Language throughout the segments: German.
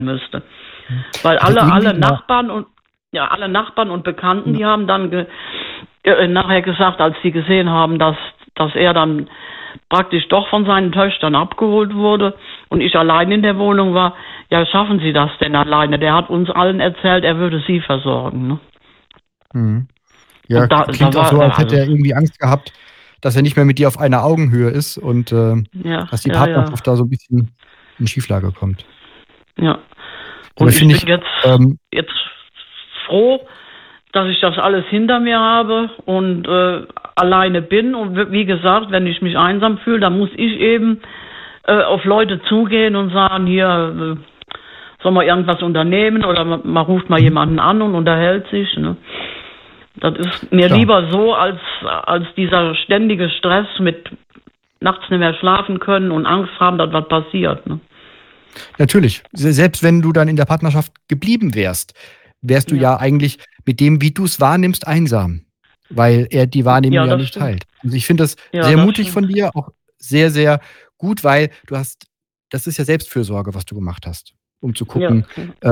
müsste. Weil alle Nachbarn und Bekannten, die haben dann nachher gesagt, als sie gesehen haben, dass er dann praktisch doch von seinen Töchtern abgeholt wurde und ich allein in der Wohnung war, ja, schaffen Sie das denn alleine? Der hat uns allen erzählt, er würde sie versorgen. Ne? Mhm. Ja, klingt auch so, als hätte er irgendwie Angst gehabt, dass er nicht mehr mit dir auf einer Augenhöhe ist und dass die Partnerschaft da so ein bisschen in Schieflage kommt. Ja. Und ich bin jetzt froh, dass ich das alles hinter mir habe und alleine bin. Und wie gesagt, wenn ich mich einsam fühle, dann muss ich eben auf Leute zugehen und sagen, hier soll man irgendwas unternehmen oder man ruft mal jemanden an und unterhält sich. Ne? Das ist mir lieber so, als dieser ständige Stress mit nachts nicht mehr schlafen können und Angst haben, dass was passiert. Ne? Natürlich. Selbst wenn du dann in der Partnerschaft geblieben wärst du ja eigentlich mit dem, wie du es wahrnimmst, einsam. Weil er die Wahrnehmung ja nicht teilt. Also ich finde das sehr mutig von dir, auch sehr, sehr gut, weil das ist ja Selbstfürsorge, was du gemacht hast, um zu gucken,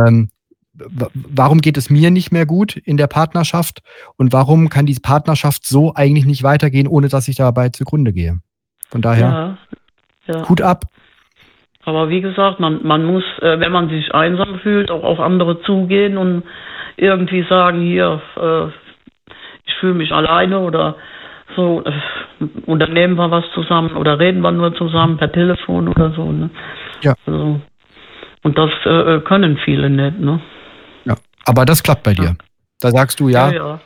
warum geht es mir nicht mehr gut in der Partnerschaft und warum kann diese Partnerschaft so eigentlich nicht weitergehen, ohne dass ich dabei zugrunde gehe. Von daher, Hut ab. Aber wie gesagt, man muss, wenn man sich einsam fühlt, auch auf andere zugehen und irgendwie sagen, hier, ich fühle mich alleine oder so, unternehmen wir was zusammen oder reden wir nur zusammen per Telefon oder so. Ne? Ja. Also, und das können viele nicht. Ne? Ja, aber das klappt bei dir. Da sagst du,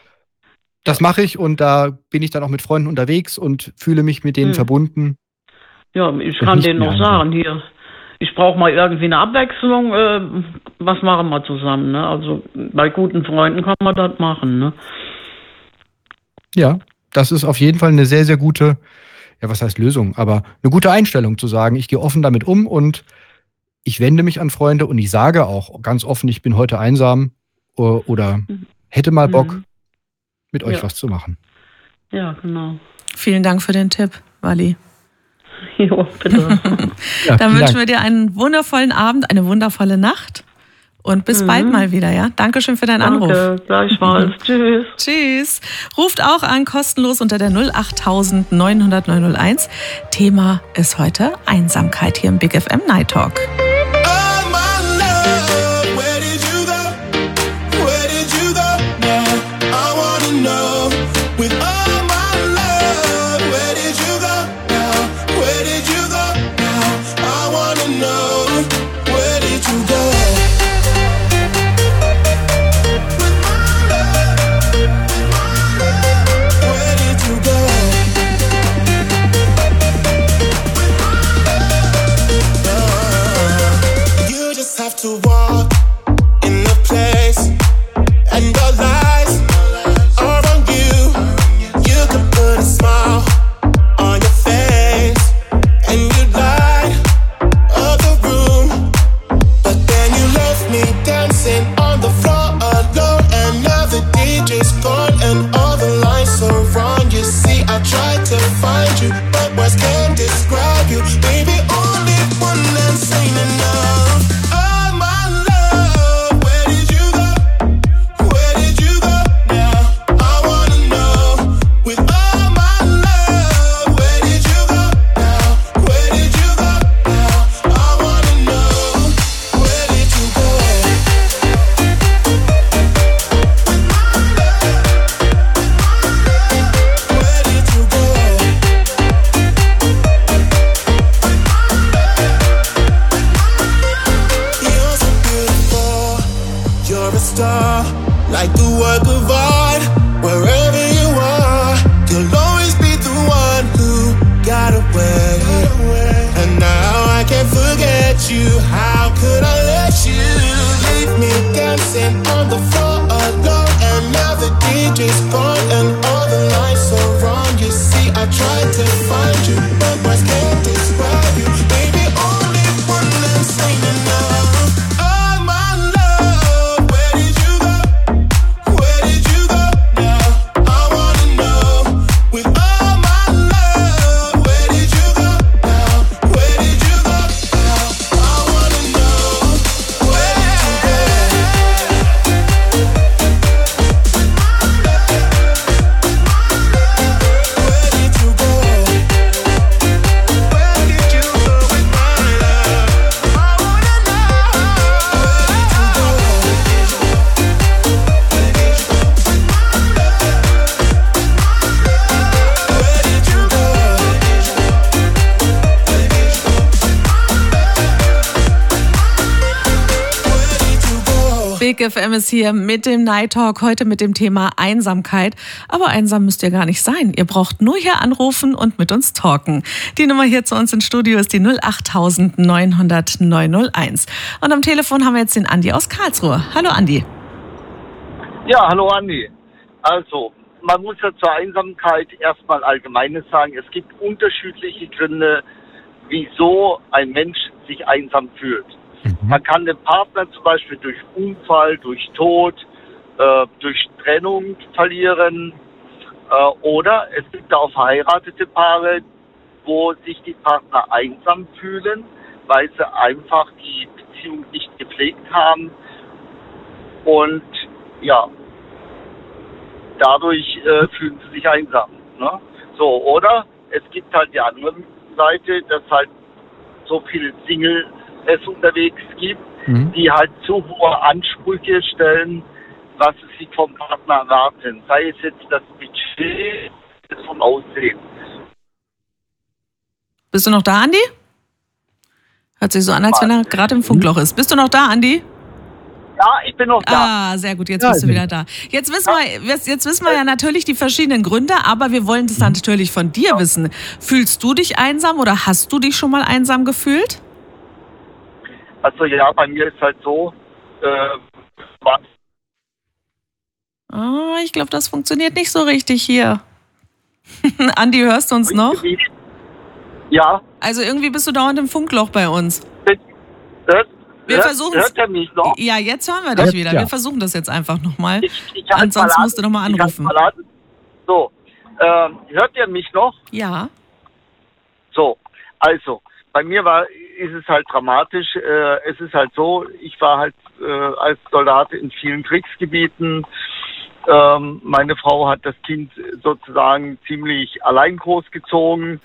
das mache ich und da bin ich dann auch mit Freunden unterwegs und fühle mich mit denen verbunden. Ja, ich kann denen noch sagen, hier, ich brauche mal irgendwie eine Abwechslung, was machen wir zusammen, ne? Also bei guten Freunden kann man das machen, ne? Ja, das ist auf jeden Fall eine sehr, sehr gute, was heißt Lösung, aber eine gute Einstellung zu sagen, ich gehe offen damit um und ich wende mich an Freunde und ich sage auch ganz offen, ich bin heute einsam oder hätte mal Bock, mit euch was zu machen. Ja, genau. Vielen Dank für den Tipp, Wally. Jo, bitte. Dann wünschen wir dir einen wundervollen Abend, eine wundervolle Nacht und bis bald mal wieder, ja? Dankeschön für deinen Anruf. Danke, gleichfalls. Tschüss. Tschüss. Ruft auch an, kostenlos unter der 08000 900 901. Thema ist heute Einsamkeit hier im Big FM Night Talk. To walk in the place and your lies are on you. You could put a smile on your face and you light up the room, but then you left me dancing on the floor alone, and now the DJ's gone and all the lights are wrong. You see, I tried to find you, but words can't describe you. Baby, only one dance ain't enough. Like the work of art, wherever you are, you'll always be the one who got away. And now I can't forget you. How could I let you leave me dancing on the floor alone? And now the DJ's gone and all the lights are wrong. You see, I tried to find you, but words can't describe you. Baby, only one dance ain't enough. Where Big FM ist hier mit dem Night Talk, heute mit dem Thema Einsamkeit. Aber einsam müsst ihr gar nicht sein. Ihr braucht nur hier anrufen und mit uns talken. Die Nummer hier zu uns ins Studio ist die 08000 900 901. Und am Telefon haben wir jetzt den Andi aus Karlsruhe. Hallo Andi. Ja, hallo Andi. Also, man muss ja zur Einsamkeit erstmal Allgemeines sagen. Es gibt unterschiedliche Gründe, wieso ein Mensch sich einsam fühlt. Man kann den Partner zum Beispiel durch Unfall, durch Tod, durch Trennung verlieren. Oder es gibt auch verheiratete Paare, wo sich die Partner einsam fühlen, weil sie einfach die Beziehung nicht gepflegt haben. Und ja, dadurch fühlen sie sich einsam. Ne? So, oder es gibt halt die andere Seite, dass halt so viele Single es unterwegs gibt, die halt zu hohe Ansprüche stellen, was sie sich vom Partner erwarten. Sei es jetzt das Budget, das vom Aussehen. Bist du noch da, Andi? Hört sich so an, als wenn er gerade im Funkloch ist. Bist du noch da, Andi? Ja, ich bin noch da. Ah, sehr gut, jetzt bist du wieder da. Jetzt wissen wir ja natürlich die verschiedenen Gründe, aber wir wollen das natürlich von dir wissen. Fühlst du dich einsam oder hast du dich schon mal einsam gefühlt? Also ja, bei mir ist halt so, ich glaube, das funktioniert nicht so richtig hier. Andi, hörst du uns noch? Ja. Also irgendwie bist du dauernd im Funkloch bei uns. Hört er mich noch? Ja, jetzt hören wir dich wieder. Ja. Wir versuchen das jetzt einfach nochmal. Ansonsten musst du nochmal anrufen. So, hört ihr mich noch? Ja. So, also, bei mir ist es halt dramatisch. Es ist halt so, ich war halt als Soldat in vielen Kriegsgebieten. Meine Frau hat das Kind sozusagen ziemlich allein großgezogen.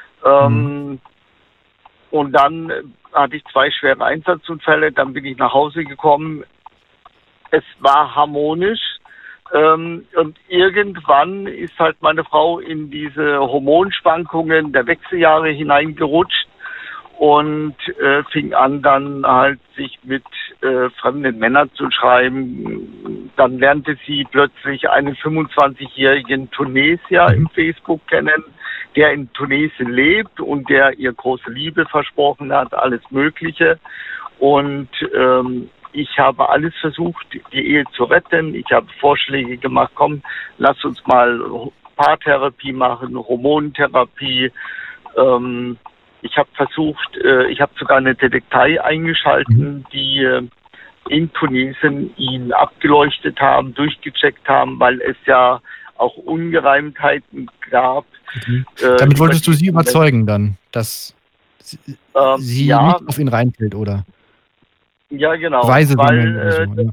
Und dann hatte ich 2 schwere Einsatzunfälle. Dann bin ich nach Hause gekommen. Es war harmonisch. Und irgendwann ist halt meine Frau in diese Hormonschwankungen der Wechseljahre hineingerutscht. Und fing an, dann halt sich mit fremden Männern zu schreiben. Dann lernte sie plötzlich einen 25-jährigen Tunesier im Facebook kennen, der in Tunesien lebt und der ihr große Liebe versprochen hat, alles Mögliche. Und ich habe alles versucht, die Ehe zu retten. Ich habe Vorschläge gemacht, komm, lass uns mal Paartherapie machen, Hormontherapie. Ich habe versucht, ich habe sogar eine Detektei eingeschalten, die in Tunesien ihn abgeleuchtet haben, durchgecheckt haben, weil es ja auch Ungereimtheiten gab. Damit wolltest du sie überzeugen dann, dass sie nicht auf ihn reinfällt, oder? Ja, genau. Weise weil,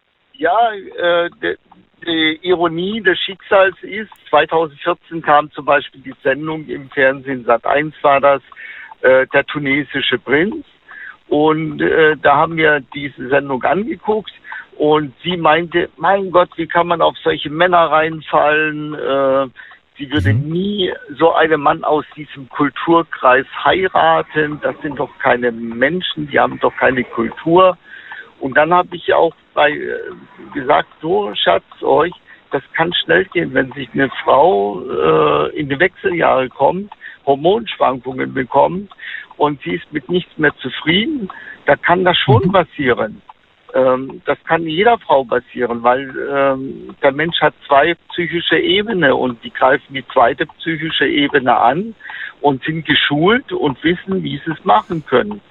die Ironie des Schicksals ist, 2014 kam zum Beispiel die Sendung im Fernsehen, Sat.1 war das, der tunesische Prinz. Und da haben wir diese Sendung angeguckt und sie meinte, mein Gott, wie kann man auf solche Männer reinfallen? Sie würde nie so einen Mann aus diesem Kulturkreis heiraten. Das sind doch keine Menschen, die haben doch keine Kultur. Und dann habe ich auch gesagt, so Schatz, das kann schnell gehen, wenn sich eine Frau in die Wechseljahre kommt, Hormonschwankungen bekommt und sie ist mit nichts mehr zufrieden, da kann das schon passieren. Das kann jeder Frau passieren, weil der Mensch hat 2 psychische Ebenen und die greifen die 2. psychische Ebene an und sind geschult und wissen, wie sie es machen können.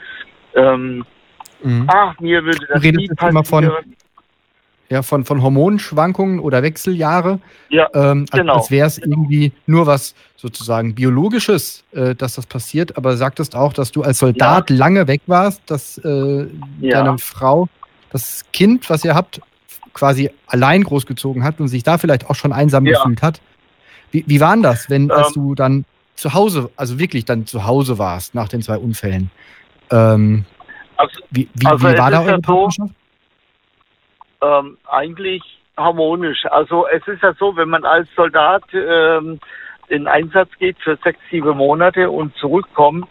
Mir würde das nie passieren. Von Hormonschwankungen oder Wechseljahre, genau. Als wäre es irgendwie nur was sozusagen Biologisches, dass das passiert, aber sagtest auch, dass du als Soldat lange weg warst, dass deine Frau das Kind, was ihr habt, quasi allein großgezogen hat und sich da vielleicht auch schon einsam gefühlt hat. Wie war denn das, als du dann zu Hause, also wirklich dann zu Hause warst nach den 2 Unfällen? Wie war da eure Partnerschaft? Eigentlich harmonisch. Also es ist ja so, wenn man als Soldat in Einsatz geht für 6, 7 Monate und zurückkommt,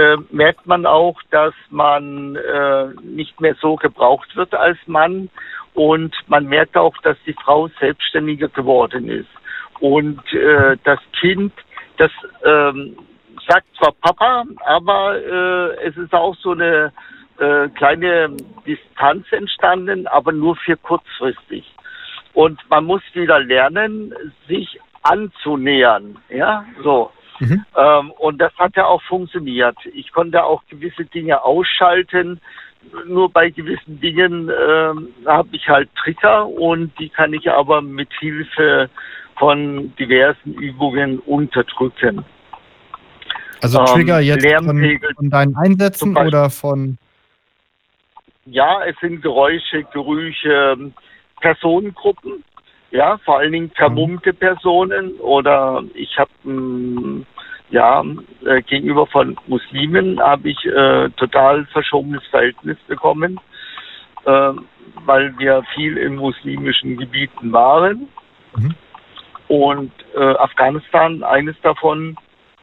merkt man auch, dass man nicht mehr so gebraucht wird als Mann Und man merkt auch, dass die Frau selbstständiger geworden ist. Und das Kind, das sagt zwar Papa, aber es ist auch so eine kleine Distanz entstanden, aber nur für kurzfristig. Und man muss wieder lernen, sich anzunähern. Ja, so. Und das hat ja auch funktioniert. Ich konnte auch gewisse Dinge ausschalten. Nur bei gewissen Dingen habe ich halt Trigger und die kann ich aber mit Hilfe von diversen Übungen unterdrücken. Also Trigger jetzt von deinen Einsätzen oder von? Ja, es sind Geräusche, Gerüche, Personengruppen, ja, vor allen Dingen vermummte Personen oder ich habe gegenüber von Muslimen habe ich total verschobenes Verhältnis bekommen, weil wir viel in muslimischen Gebieten waren. Und Afghanistan, eines davon,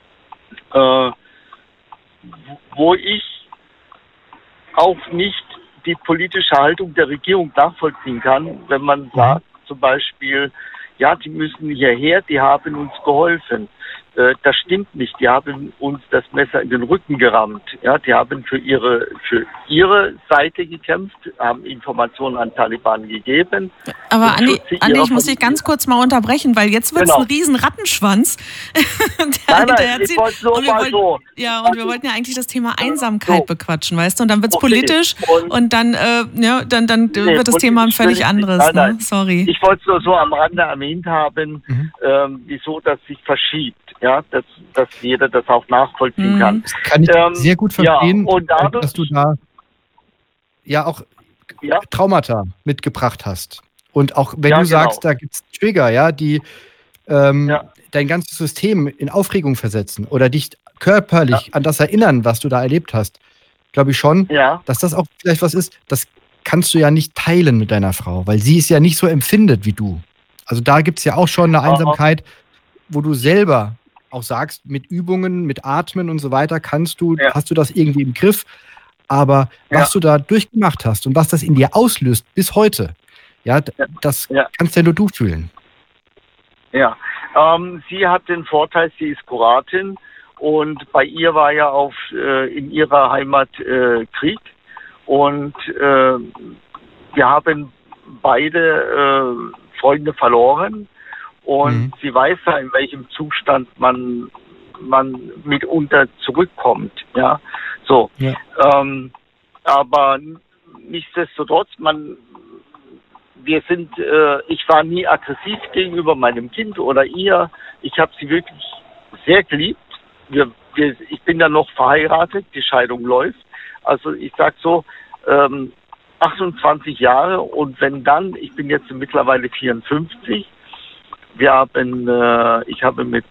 wo ich auch nicht die politische Haltung der Regierung nachvollziehen kann, wenn man sagt, zum Beispiel, ja, die müssen hierher, die haben uns geholfen. Das stimmt nicht. Die haben uns das Messer in den Rücken gerammt. Ja, die haben für ihre Seite gekämpft, haben Informationen an Taliban gegeben. Aber Andi, ich muss dich ganz kurz mal unterbrechen, weil jetzt wird es ein riesen Rattenschwanz. Ich wollte nur mal so. Ja, und wir wollten ja eigentlich das Thema Einsamkeit bequatschen, weißt du? Und dann wird es politisch und dann wird das Thema ein völlig anderes. Nein. Sorry. Ich wollte es nur so am Rande erwähnt haben, wieso das sich verschiebt. Ja, dass jeder das auch nachvollziehen kann. Das kann ich sehr gut verstehen, und dadurch, dass du da ja auch Traumata mitgebracht hast. Und auch wenn du sagst, da gibt es Trigger, ja, die dein ganzes System in Aufregung versetzen oder dich körperlich an das erinnern, was du da erlebt hast, glaube ich schon, dass das auch vielleicht was ist, das kannst du ja nicht teilen mit deiner Frau, weil sie es ja nicht so empfindet wie du. Also da gibt es ja auch schon eine Einsamkeit, wo du selber auch sagst, mit Übungen, mit Atmen und so weiter, hast du das irgendwie im Griff. Aber was du da durchgemacht hast und was das in dir auslöst bis heute, das kannst ja nur du fühlen. Ja, sie hat den Vorteil, sie ist Kroatin und bei ihr war ja in ihrer Heimat Krieg und wir haben beide Freunde verloren. Und sie weiß ja, in welchem Zustand man mitunter zurückkommt, ja. So. Ja. Aber nichtsdestotrotz, ich war nie aggressiv gegenüber meinem Kind oder ihr. Ich habe sie wirklich sehr geliebt. Ich bin ja noch verheiratet, die Scheidung läuft. Also ich sag so, 28 Jahre und wenn dann, ich bin jetzt mittlerweile 54, ich habe mit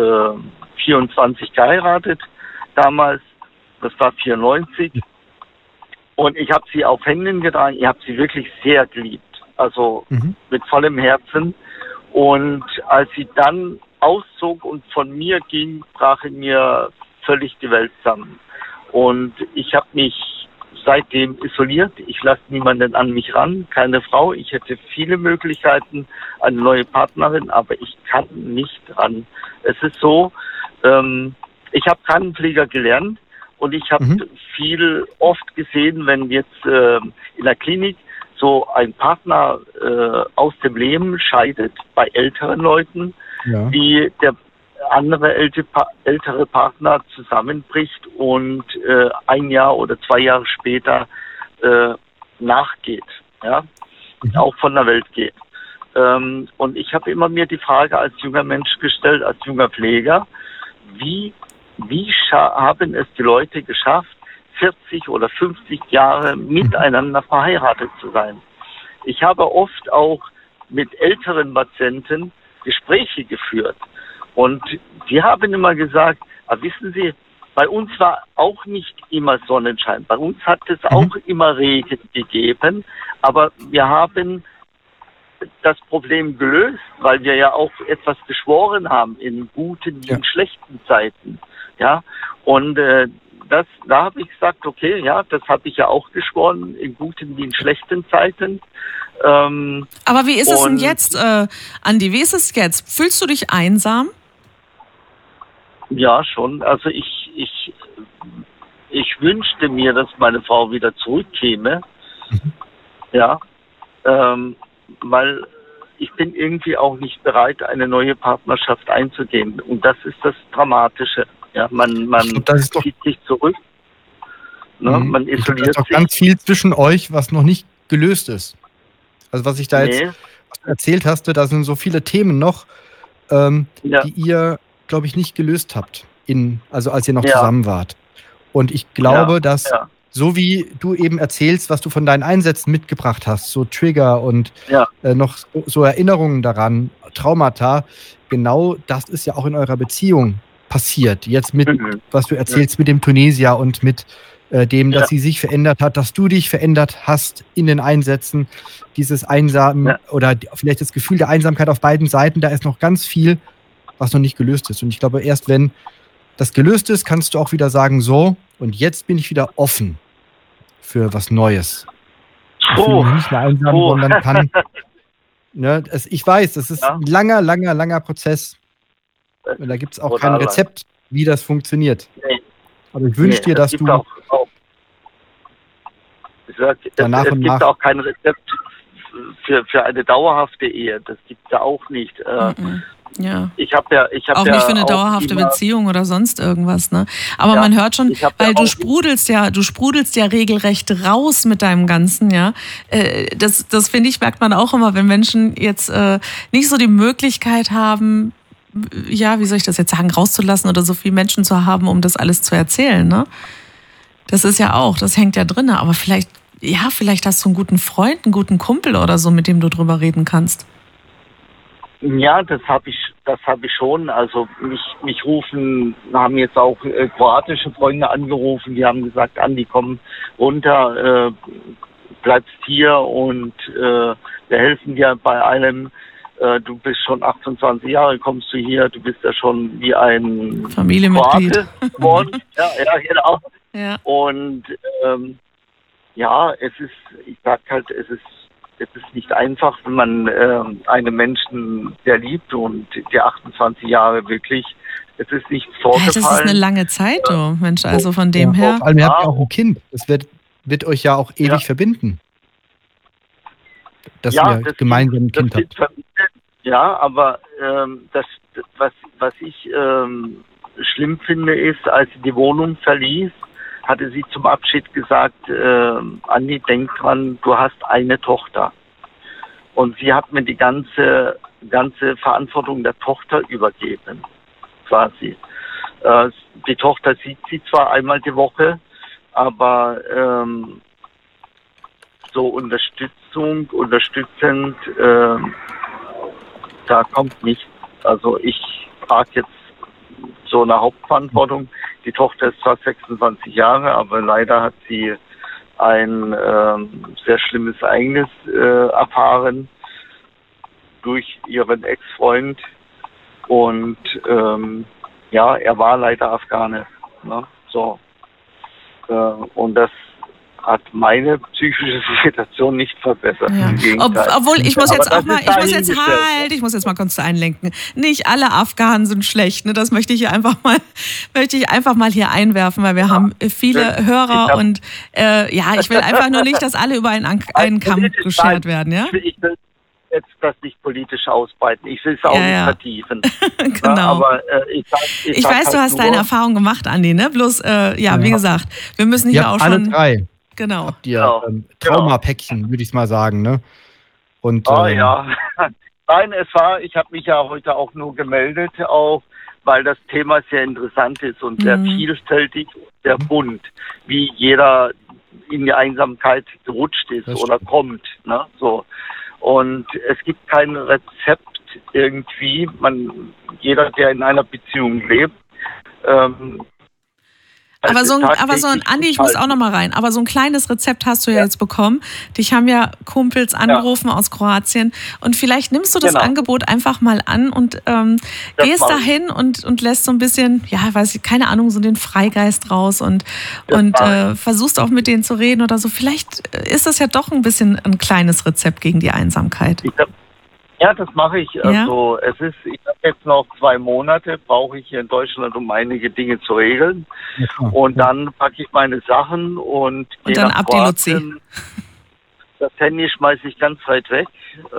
24 geheiratet, damals, das war 94, und ich habe sie auf Händen getragen, ich habe sie wirklich sehr geliebt, also mit vollem Herzen. Und als sie dann auszog und von mir ging, brach in mir völlig die Welt zusammen. Und ich habe mich seitdem isoliert. Ich lasse niemanden an mich ran, keine Frau. Ich hätte viele Möglichkeiten, eine neue Partnerin, aber ich kann nicht ran. Es ist so, ich habe Krankenpfleger gelernt und ich habe oft gesehen, wenn jetzt in der Klinik so ein Partner aus dem Leben scheidet, bei älteren Leuten, wie der andere ältere Partner zusammenbricht und 1 Jahr oder 2 Jahre später nachgeht, auch von der Welt geht. Und ich habe immer mir die Frage als junger Mensch gestellt, als junger Pfleger, wie haben es die Leute geschafft, 40 oder 50 Jahre miteinander verheiratet zu sein? Ich habe oft auch mit älteren Patienten Gespräche geführt. Und die haben immer gesagt, wissen Sie, bei uns war auch nicht immer Sonnenschein. Bei uns hat es auch immer Regen gegeben. Aber wir haben das Problem gelöst, weil wir ja auch etwas geschworen haben in guten wie in schlechten Zeiten. Ja, und da habe ich gesagt, okay, das habe ich ja auch geschworen, in guten wie in schlechten Zeiten. Aber wie ist es denn jetzt, Andi? Wie ist es jetzt? Fühlst du dich einsam? Ja, schon. Also ich wünschte mir, dass meine Frau wieder zurückkäme. Ja, weil ich bin irgendwie auch nicht bereit, eine neue Partnerschaft einzugehen. Und das ist das Dramatische. Ja, man zieht sich zurück. Ne? Man isoliert sich. Da ist doch ganz viel zwischen euch, was noch nicht gelöst ist. Also was ich da jetzt erzählt hast, da sind so viele Themen noch, die ihr, glaube ich, nicht gelöst habt, also als ihr noch zusammen wart. Und ich glaube, dass so wie du eben erzählst, was du von deinen Einsätzen mitgebracht hast, so Trigger und noch so Erinnerungen daran, Traumata, genau das ist ja auch in eurer Beziehung passiert. Jetzt mit, was du erzählst mit dem Tunesier und mit dem, dass sie sich verändert hat, dass du dich verändert hast in den Einsätzen, dieses Einsamen oder vielleicht das Gefühl der Einsamkeit auf beiden Seiten, da ist noch ganz viel, was noch nicht gelöst ist. Und ich glaube, erst wenn das gelöst ist, kannst du auch wieder sagen, so, und jetzt bin ich wieder offen für was Neues. Ich fühle mich nicht mehr einsam, sondern kann, ich weiß, das ist ein langer Prozess. Und da gibt es auch kein Rezept, wie das funktioniert. Nee. Aber ich wünsche dir, dass du es gibt auch kein Rezept für eine dauerhafte Ehe. Das gibt es ja auch nicht. Ja. Ich habe auch nicht für eine dauerhafte Beziehung oder sonst irgendwas, ne? Aber man hört schon, weil du sprudelst ja regelrecht raus mit deinem Ganzen, ja. Das finde ich, merkt man auch immer, wenn Menschen jetzt nicht so die Möglichkeit haben, ja, wie soll ich das jetzt sagen, rauszulassen oder so viele Menschen zu haben, um das alles zu erzählen, ne? Das ist ja auch, das hängt ja drin, aber vielleicht hast du einen guten Freund, einen guten Kumpel oder so, mit dem du drüber reden kannst. Ja, das habe ich schon. Also haben jetzt auch kroatische Freunde angerufen, die haben gesagt, Andi, komm runter, bleibst hier und wir helfen dir bei allem. Du bist schon 28 Jahre, kommst du hier, du bist ja schon wie ein Familienmitglied geworden. Ja, genau. Ja. Und ich sag halt, es ist nicht einfach, wenn man einen Menschen sehr liebt und die 28 Jahre wirklich, es ist nichts vorgefallen. Das ist eine lange Zeit, Mensch, also von dem her. Vor allem, ihr habt ja auch ein Kind, das wird euch ja auch ewig verbinden. Dass ihr gemeinsam ein Kind habt. Ja, aber was ich schlimm finde, ist, als sie die Wohnung verließ, hatte sie zum Abschied gesagt, Andi, denk dran, du hast eine Tochter. Und sie hat mir die ganze Verantwortung der Tochter übergeben, quasi. Die Tochter sieht sie zwar einmal die Woche, aber so unterstützend, da kommt nichts. Also ich trage jetzt so eine Hauptverantwortung. Die Tochter ist zwar 26 Jahre, aber leider hat sie ein sehr schlimmes Ereignis erfahren durch ihren Ex-Freund. Und er war leider Afghane. Ne? So. Und das hat meine psychische Situation nicht verbessert. Ja. Obwohl, ich muss jetzt mal kurz einlenken. Nicht alle Afghanen sind schlecht. Ne? Das möchte ich einfach mal hier einwerfen, weil wir haben viele Hörer und ich will einfach nur nicht, dass alle über einen Kamm geschert werden. Ja? Ich will jetzt das nicht politisch ausbreiten. Ich will es auch nicht vertiefen. Genau. Ja, aber ich weiß, halt, du hast deine Erfahrung gemacht, Andi. Ne? Bloß, wie gesagt, wir müssen hier auch schon... alle drei. Genau. Habt ihr Traumapäckchen, würde ich mal sagen, ne? Und, Nein, ich habe mich ja heute auch nur gemeldet, auch weil das Thema sehr interessant ist und sehr vielfältig, sehr bunt, wie jeder in die Einsamkeit gerutscht ist oder kommt, ne? So. Und es gibt kein Rezept irgendwie, jeder, der in einer Beziehung lebt, Aber so ein Andi, ich muss auch noch mal rein. Aber so ein kleines Rezept hast du ja jetzt bekommen. Dich haben ja Kumpels angerufen aus Kroatien. Und vielleicht nimmst du das Angebot einfach mal an und gehst dahin und lässt so ein bisschen, weiß ich, keine Ahnung, so den Freigeist raus und versuchst auch mit denen zu reden oder so. Vielleicht ist das ja doch ein bisschen ein kleines Rezept gegen die Einsamkeit. Ja, das mache ich. Also ich habe jetzt noch 2 Monate, brauche ich hier in Deutschland, um einige Dinge zu regeln. Und dann packe ich meine Sachen und gehe dann nach ab die Luzi. Das Handy schmeiße ich ganz weit weg.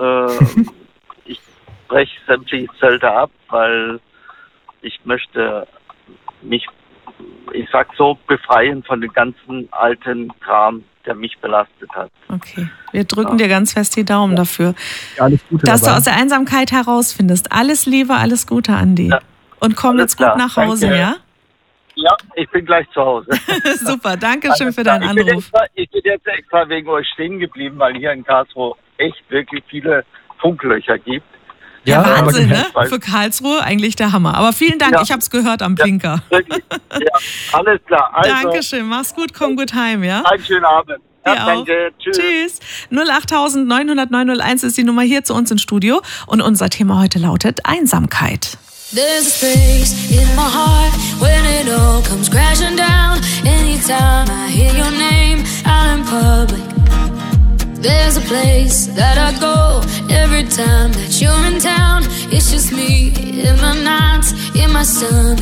Ich breche sämtliche Zelte ab, weil ich möchte mich, ich sag so, befreien von dem ganzen alten Kram, der mich belastet hat. Okay, wir drücken dir ganz fest die Daumen dafür, alles Gute dass dabei. Du aus der Einsamkeit herausfindest. Alles Liebe, alles Gute, Andi. Ja. Und komm jetzt gut nach Hause, danke. Ja? Ja, ich bin gleich zu Hause. Super, danke schön für deinen Anruf. Ich bin jetzt extra wegen euch stehen geblieben, weil hier in Karlsruhe echt wirklich viele Funklöcher gibt. Ja, Wahnsinn, ne? Für Karlsruhe eigentlich der Hammer. Aber vielen Dank, ich habe es gehört am Blinker. Wirklich. Ja, alles klar. Also, Dankeschön, mach's gut, komm gut heim, ja? Einen schönen Abend. Ja, danke, tschüss. 08900 ist die Nummer hier zu uns ins Studio und unser Thema heute lautet Einsamkeit. There's a space in my heart when it all comes crashing down. Anytime I hear your name out in public, there's a place that I go every time that you're in town. It's just me in my nights, in my stomach.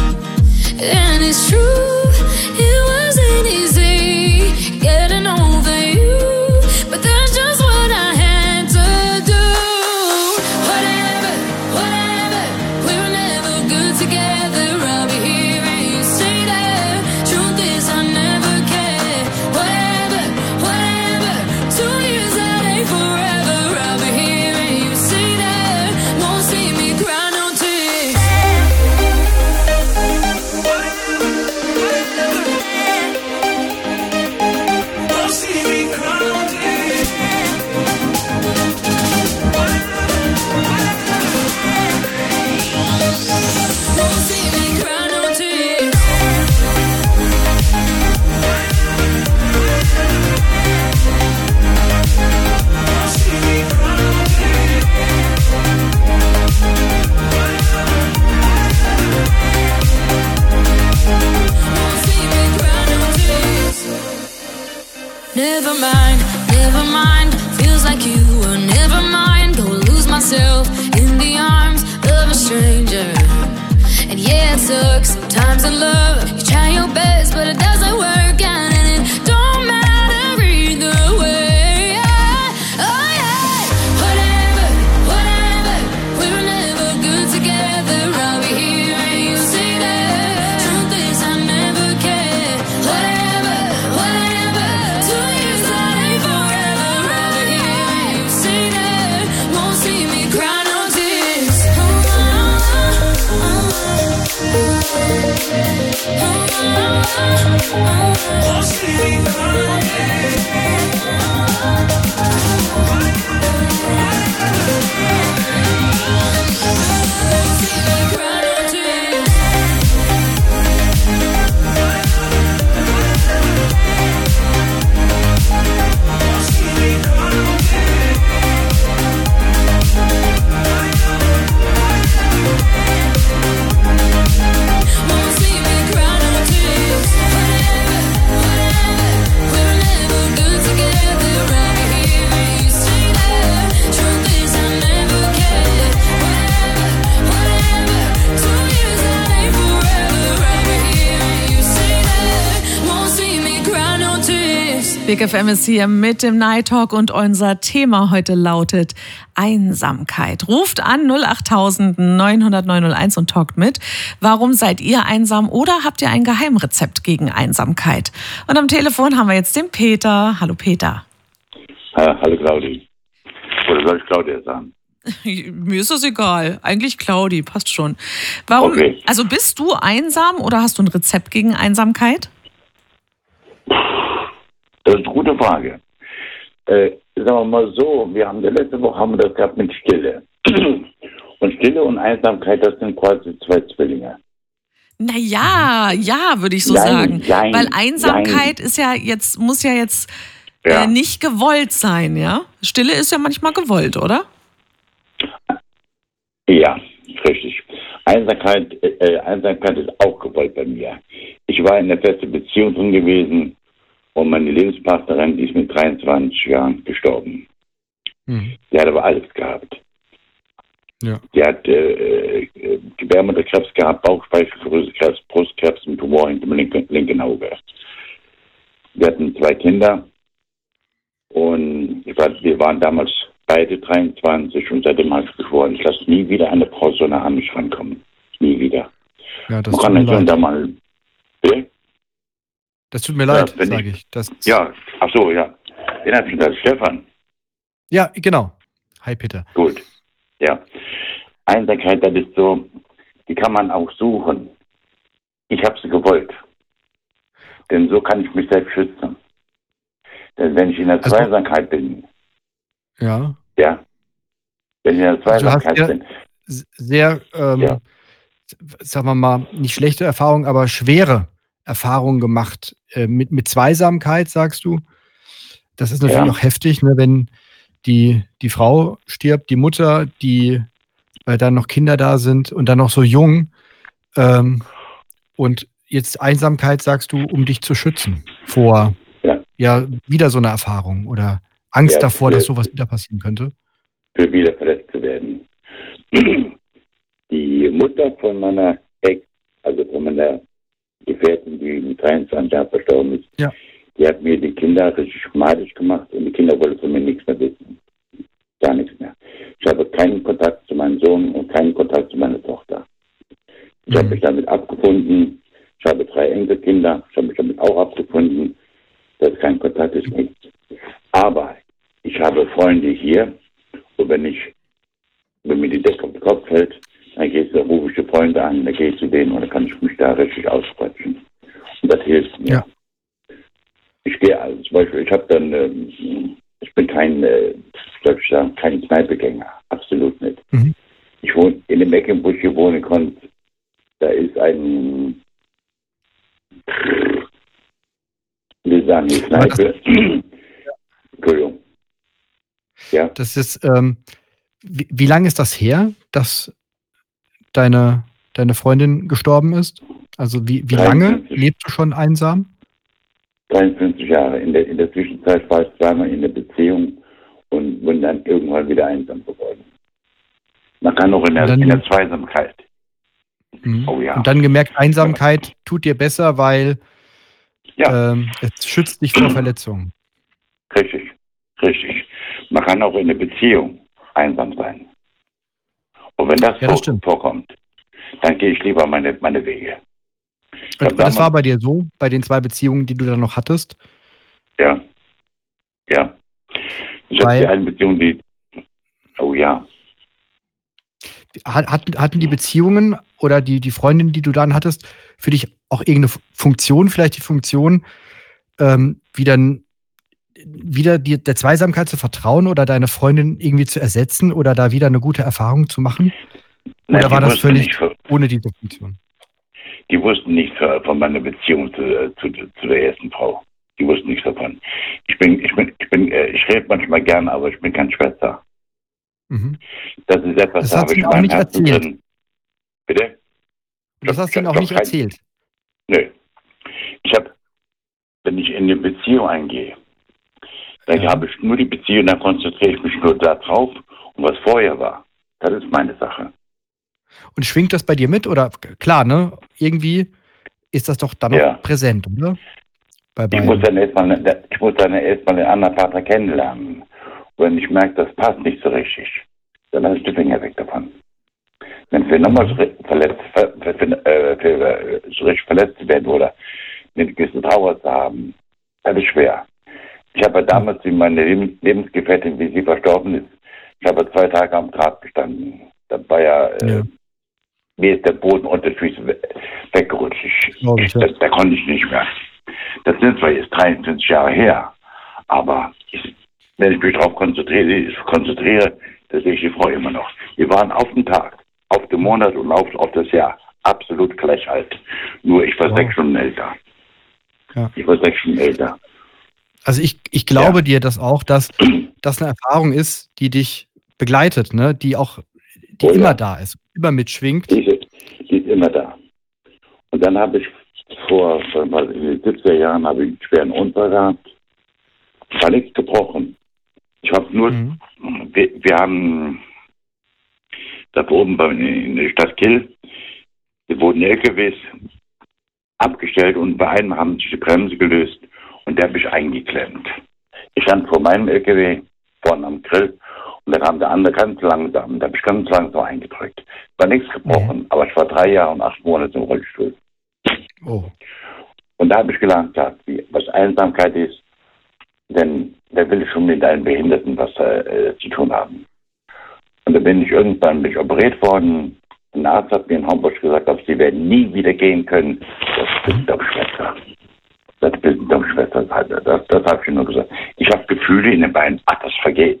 And it's true, it wasn't easy getting over you, but that's just what I had to do. Whatever, we were never good together. I'll be here and you say that. Truth is I never cared. Whatever, 2 years that ain't forever. I'll be here and you say that. Won't see me cry no tears. Never mind, feels like you were never mind. Go lose myself in the arms of a stranger. And yeah, it sucks sometimes in love. You try your best, but it doesn't work out, and it don't matter either way. Oh yeah, whatever, we were never good together. I'll be here and you say that. Truth is I never cared. Whatever, 2 years that ain't forever. I'll be here and you say that. Won't see me cry no tears. Won't see me cry no Big FM ist hier mit dem Night Talk und unser Thema heute lautet Einsamkeit. Ruft an 08900 und talkt mit. Warum seid ihr einsam oder habt ihr ein Geheimrezept gegen Einsamkeit? Und am Telefon haben wir jetzt den Peter. Hallo Peter. Hallo Claudi. Oder soll ich Claudia sagen? Mir ist das egal. Eigentlich Claudi, passt schon. Warum? Okay. Also bist du einsam oder hast du ein Rezept gegen Einsamkeit? Das ist eine gute Frage. Sagen wir mal so, letzte Woche haben wir das gehabt mit Stille. Und Stille und Einsamkeit, das sind quasi 2 Zwillinge. Naja, ja, würde ich so sagen. Weil Einsamkeit ist ja jetzt, muss ja jetzt nicht gewollt sein, ja? Stille ist ja manchmal gewollt, oder? Ja, richtig. Einsamkeit ist auch gewollt bei mir. Ich war in einer festen Beziehung drin gewesen und meine Lebenspartnerin, die ist mit 23 Jahren gestorben. Die hat aber alles gehabt. Ja. Die hat Gebärmutterkrebs gehabt, Bauchspeicheldrüsekrebs, Brustkrebs und Tumor in dem linken Auge. Wir hatten 2 Kinder und wir waren damals beide 23 und seitdem habe ich geschworen, ich lasse nie wieder eine Frau so nah an mich rankommen. Nie wieder. Ja, das tut mir leid. Das tut mir leid, sage ich. Ja, ach so, ja. Den hat schon gesagt, Stefan. Ja, genau. Hi, Peter. Gut. Ja. Einsamkeit, das ist so, die kann man auch suchen. Ich habe sie gewollt. Denn so kann ich mich selbst schützen. Denn wenn ich in der Zweisamkeit bin. Ja. Ja. Wenn ich in der Zweisamkeit bin. Sehr, sagen wir mal, nicht schlechte Erfahrungen, aber schwere Erfahrungen gemacht. Mit Zweisamkeit, sagst du. Das ist natürlich auch heftig, ne, wenn die Frau stirbt, die Mutter, weil dann noch Kinder da sind und dann noch so jung. Und jetzt Einsamkeit, sagst du, um dich zu schützen vor wieder so einer Erfahrung oder Angst davor, dass sowas wieder passieren könnte? Für wieder verletzt zu werden. Die Mutter von meiner also von meiner Gefährtin, die mit 23 Jahren verstorben ist, die hat mir die Kinder richtig madig gemacht und die Kinder wollten von mir nichts mehr wissen. Gar nichts mehr. Ich habe keinen Kontakt zu meinem Sohn und keinen Kontakt zu meiner Tochter. Ich habe mich damit abgefunden. Ich habe 3 Enkelkinder. Ich habe mich damit auch abgefunden, dass kein Kontakt ist. Nichts. Aber ich habe Freunde hier und wenn mir die Decke auf den Kopf fällt, dann rufe ich die Freunde an, dann gehe ich zu denen und dann kann ich mich da richtig ausquatschen. Und das hilft mir. Ja. Ich gehe, also zum Beispiel, ich bin kein Kneipegänger, absolut nicht. Ich wohne in dem Ecken, wo ich hier wohnen konnte, da ist ein, wir sagen die Kneipe. Entschuldigung. Ja. Das ist, wie lange ist das her, dass deine Freundin gestorben ist? Also wie lange lebst du schon einsam? 53 Jahre. In der Zwischenzeit war ich zweimal in der Beziehung und bin dann irgendwann wieder einsam geworden. Man kann auch in der Zweisamkeit. Oh ja. Und dann gemerkt, Einsamkeit tut dir besser, weil es schützt dich vor Verletzungen. Richtig. Man kann auch in der Beziehung einsam sein. Und wenn das vorkommt, dann gehe ich lieber meine Wege. Das war bei dir so, bei den 2 Beziehungen, die du dann noch hattest? Ja. Ich habe die eine Beziehung, Hatten die Beziehungen oder die Freundin, die du dann hattest, für dich auch irgendeine Funktion, vielleicht die Funktion, wieder der Zweisamkeit zu vertrauen oder deine Freundin irgendwie zu ersetzen oder da wieder eine gute Erfahrung zu machen? Nein, oder war das völlig ohne diese Funktion? Die wussten nichts von meiner Beziehung zu der ersten Frau. Die wussten nichts davon. Ich rede manchmal gern, aber ich bin kein Schwätzer. Das ist etwas, das habe ich in meinem Herzen drin. Bitte? Das hast du ihnen auch nicht erzählt? Nö. Wenn ich in eine Beziehung eingehe, dann habe ich nur die Beziehung, dann konzentriere ich mich nur darauf und was vorher war. Das ist meine Sache. Und schwingt das bei dir mit? Oder klar, ne? Irgendwie ist das doch dann noch präsent, oder? Ich muss dann erstmal den anderen Partner kennenlernen. Und wenn ich merke, das passt nicht so richtig, dann lasse ich die Finger weg davon. Wenn wir nochmal so richtig verletzt werden oder eine gewisse Trauer zu haben, das ist schwer. Ich habe damals, wie meine Lebensgefährtin, wie sie verstorben ist, ich habe 2 Tage am Grab gestanden. Da war mir ist der Boden unter den Füßen weggerutscht. Da konnte ich nicht mehr. Das sind zwar jetzt 23 Jahre her, aber wenn ich mich darauf konzentriere, das sehe ich die Frau immer noch. Wir waren auf den Tag, auf den Monat und auf das Jahr absolut gleich alt. Nur ich war 6 Stunden älter. Ja. Ich war 6 Stunden älter. Also ich glaube dir das auch, dass das eine Erfahrung ist, die dich begleitet, ne? Die immer da ist, immer mitschwingt. Die ist immer da. Und dann habe ich vor 70er Jahren einen schweren Unfall gehabt. War nichts gebrochen. Ich habe nur, wir haben da oben in der Stadt Kiel, hier wurden LKWs abgestellt und bei einem haben sich die Bremse gelöst und der habe ich eingeklemmt. Ich stand vor meinem LKW vorne am Grill und dann kam der andere ganz langsam. Da habe ich ganz langsam eingedrückt. War nichts gebrochen, aber ich war 3 Jahre und 8 Monate im Rollstuhl. Oh. Und da habe ich gelernt, was Einsamkeit ist, denn wer will schon mit einem Behinderten was zu tun haben. Und da bin ich irgendwann operiert worden. Ein Arzt hat mir in Hamburg gesagt, sie werden nie wieder gehen können. Das ist doch Schwester. Das habe ich nur gesagt. Ich habe Gefühle in den Beinen. Ach, das vergeht.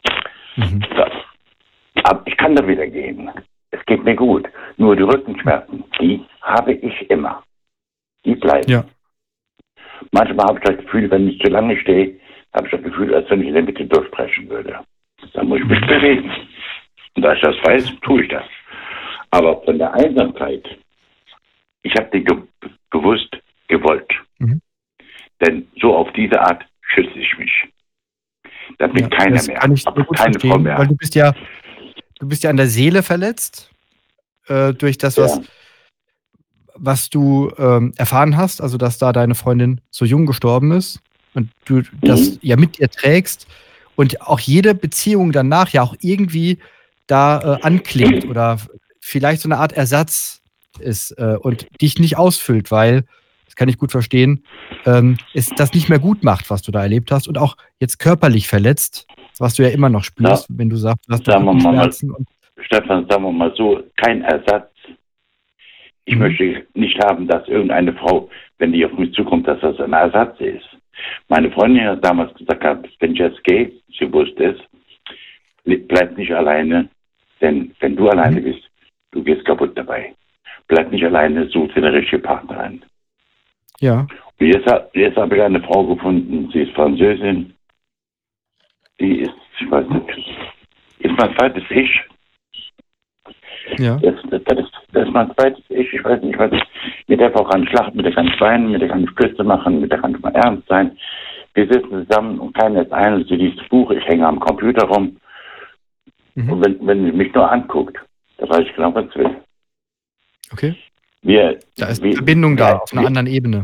Aber ich kann da wieder gehen. Es geht mir gut. Nur die Rückenschmerzen, die habe ich immer. Die bleiben. Ja. Manchmal habe ich das Gefühl, wenn ich zu lange stehe, habe ich das Gefühl, als wenn ich in der Mitte durchbrechen würde. Dann muss ich mich bewegen. Und da ich das weiß, tue ich das. Aber von der Einsamkeit, ich habe die gewollt. Denn so auf diese Art schütze ich mich. Da bin keiner mehr. Kann ich aber keine Frau mehr. Weil du bist ja an der Seele verletzt durch das, was du erfahren hast, also dass da deine Freundin so jung gestorben ist und du das ja mit dir trägst und auch jede Beziehung danach ja auch irgendwie da anklingt oder vielleicht so eine Art Ersatz ist und dich nicht ausfüllt, weil, das kann ich gut verstehen, es das nicht mehr gut macht, was du da erlebt hast und auch jetzt körperlich verletzt, was du ja immer noch spürst, wenn du sagst, du hast Schmerzen. Stefan, sagen wir mal so, kein Ersatz. Ich möchte nicht haben, dass irgendeine Frau, wenn die auf mich zukommt, dass das ein Ersatz ist. Meine Freundin hat damals gesagt, wenn ich jetzt gehe, sie wusste es, bleib nicht alleine, denn wenn du alleine bist, du gehst kaputt dabei. Bleib nicht alleine, such dir eine richtige Partnerin. Ja. Und jetzt habe ich eine Frau gefunden, sie ist Französin, die ist, ich weiß nicht, ist mein zweites Ich. Ja. Das ist mein zweites Ich, ich weiß nicht, mit der Frau kann ich lachen, mit der kann ich weinen, mit der kann ich Späße machen, mit der kann ich mal ernst sein. Wir sitzen zusammen und keiner ist ein, sie liest das Buch, ich hänge am Computer rum. Und wenn sie mich nur anguckt, dann weiß ich genau, was ich will. Okay. Da ist eine Verbindung da, auf einer anderen Ebene.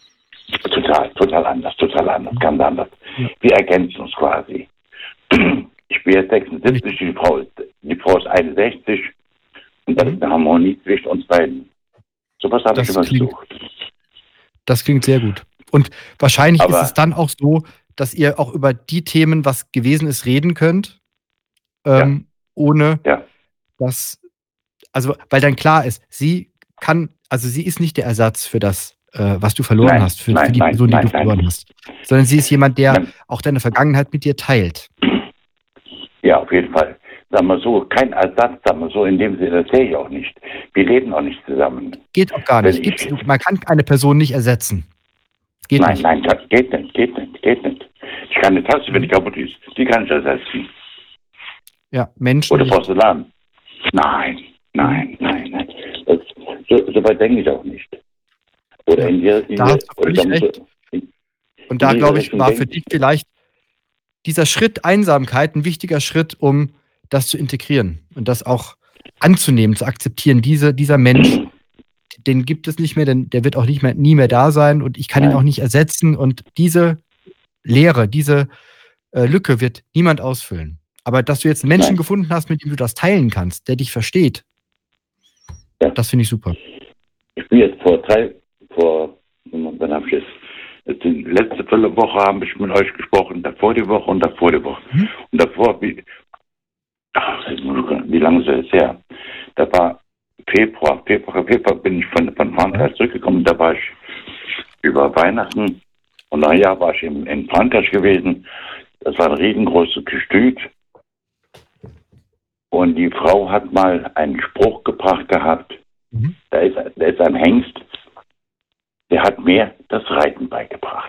Total anders, ganz anders. Ja. Wir ergänzen uns quasi. Ich bin jetzt 76, die Frau ist 61 und das ist eine Harmonie zwischen uns beiden. Sowas habe ich immer gesucht. Das klingt sehr gut. Und wahrscheinlich ist es dann auch so, dass ihr auch über die Themen, was gewesen ist, reden könnt, ohne dass, also weil dann klar ist, sie ist nicht der Ersatz für das, was du verloren hast, für die Person, die du verloren hast. Sondern sie ist jemand, der auch deine Vergangenheit mit dir teilt. Ja, auf jeden Fall. Sagen wir so, kein Ersatz, sagen wir so, in dem Sinne, das sehe ich auch nicht. Wir leben auch nicht zusammen. Geht auch gar nicht. Man kann eine Person nicht ersetzen. Nein, das geht nicht. Ich kann eine Tasse, wenn die kaputt ist, die kann ich ersetzen. Ja, Menschen. Oder Porzellan. Nein. So weit denke ich auch nicht. Oder da hast du völlig recht. Und da, glaube ich, war für dich vielleicht dieser Schritt Einsamkeit ein wichtiger Schritt, um das zu integrieren und das auch anzunehmen, zu akzeptieren. Dieser Mensch, den gibt es nicht mehr, denn der wird auch nie mehr da sein und ich kann ihn auch nicht ersetzen und diese Leere, diese Lücke wird niemand ausfüllen. Aber dass du jetzt einen Menschen gefunden hast, mit dem du das teilen kannst, der dich versteht, das finde ich super. Ich bin jetzt wann habe ich jetzt? Die letzte Woche habe ich mit euch gesprochen, davor die Woche. Und davor, wie lange ist das her? Da war Februar bin ich von Frankreich zurückgekommen, da war ich über Weihnachten und Neujahr war ich in Frankreich gewesen. Das war ein riesengroßes Gestüt. Und die Frau hat mal einen Spruch gebracht gehabt, da ist ein Hengst, der hat mir das Reiten beigebracht.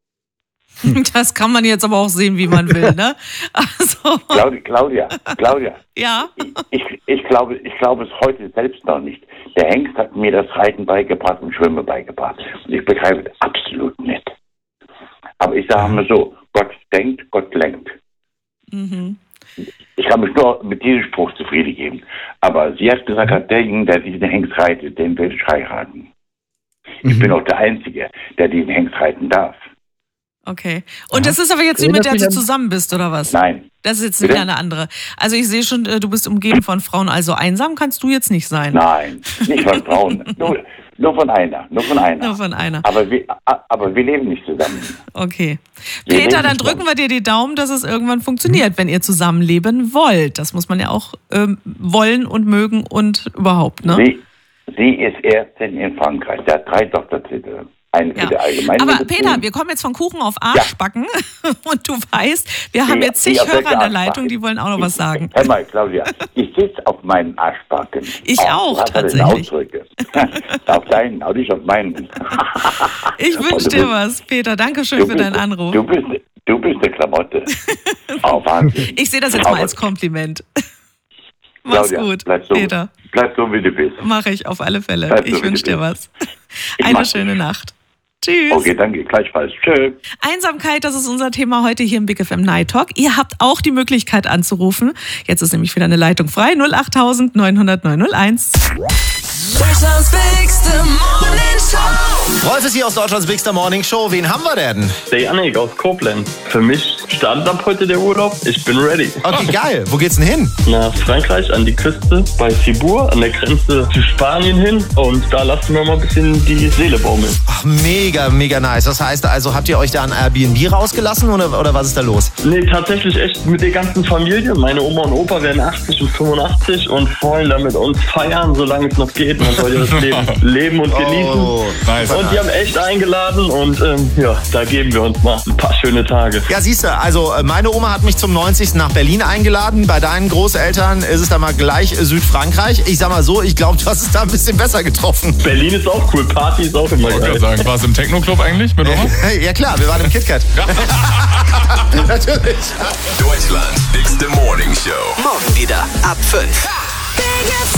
Das kann man jetzt aber auch sehen, wie man will, ne? Also. Claudia. Ja. Ich glaube es heute selbst noch nicht. Der Hengst hat mir das Reiten beigebracht und Schwimmen beigebracht. Und ich begreife es absolut nicht. Aber ich sage mal so, Gott denkt, Gott lenkt. Mhm. Ich kann mich nur mit diesem Spruch zufrieden geben. Aber sie hat gesagt, derjenige, der diesen Hengst reitet, den will ich heiraten. Ich bin auch der Einzige, der diesen Hengst reiten darf. Okay. Und das ist aber jetzt die, mit der du zusammen bist, oder was? Nein. Das ist jetzt wieder eine andere. Also ich sehe schon, du bist umgeben von Frauen, also einsam kannst du jetzt nicht sein. Nein, nicht von Frauen. Nur von einer. Nur von einer. Aber wir leben nicht zusammen. Okay. Peter, dann drücken wir dir die Daumen, dass es irgendwann funktioniert, wenn ihr zusammenleben wollt. Das muss man ja auch wollen und mögen und überhaupt, ne? Sie ist Ärztin in Frankreich. Sie hat 3 Doktortitel. Eine für die Allgemeinmedizin. Aber Peter, wir kommen jetzt von Kuchen auf Arschbacken und du weißt, wir haben jetzt zig Hörer an der Leitung, die wollen auch noch was sagen. Hör mal, Claudia, ich sitze auf meinen Arschbacken. Ich auch, tatsächlich. Auf deinen, auch nicht auf meinen. Ich wünsche dir was, Peter. Dankeschön für deinen Anruf. Du bist eine Klamotte. Oh, Wahnsinn. Ich sehe das jetzt mal als Kompliment. Mach's gut, Peter. Bleib so, wie du bist. Mache ich auf alle Fälle. Ich wünsche dir was. Eine schöne Nacht. Tschüss. Okay, danke. Gleichfalls. Tschüss. Einsamkeit, das ist unser Thema heute hier im Big FM Night Talk. Ihr habt auch die Möglichkeit anzurufen. Jetzt ist nämlich wieder eine Leitung frei. 08000 900 901. Deutschlands bigste Morning Show. Rolf ist hier aus Deutschlands bigster Morning Show. Wen haben wir denn? Der Janik aus Koblenz. Für mich startet ab heute der Urlaub. Ich bin ready. Okay, geil. Wo geht's denn hin? Nach Frankreich, an die Küste, bei Cibourg, an der Grenze zu Spanien hin. Und da lassen wir mal ein bisschen die Seele baumeln. Ach, mega, mega nice. Das heißt also, habt ihr euch da ein Airbnb rausgelassen oder was ist da los? Nee, tatsächlich echt mit der ganzen Familie. Meine Oma und Opa werden 80 und 85 und wollen da mit uns feiern, solange es noch geht. Man soll ja das Leben und genießen. Oh, nice, und die haben echt eingeladen und da geben wir uns mal ein paar schöne Tage. Ja, siehst du, also meine Oma hat mich zum 90. nach Berlin eingeladen. Bei deinen Großeltern ist es dann mal gleich Südfrankreich. Ich sag mal so, ich glaube, du hast es da ein bisschen besser getroffen. Berlin ist auch cool, Party ist auch immer geil. Ich wollte sagen, warst du im Techno-Club eigentlich mit Oma? Ja klar, wir waren im KitKat. Natürlich. Deutschlands bigste Morning Show. Morgen wieder ab 5.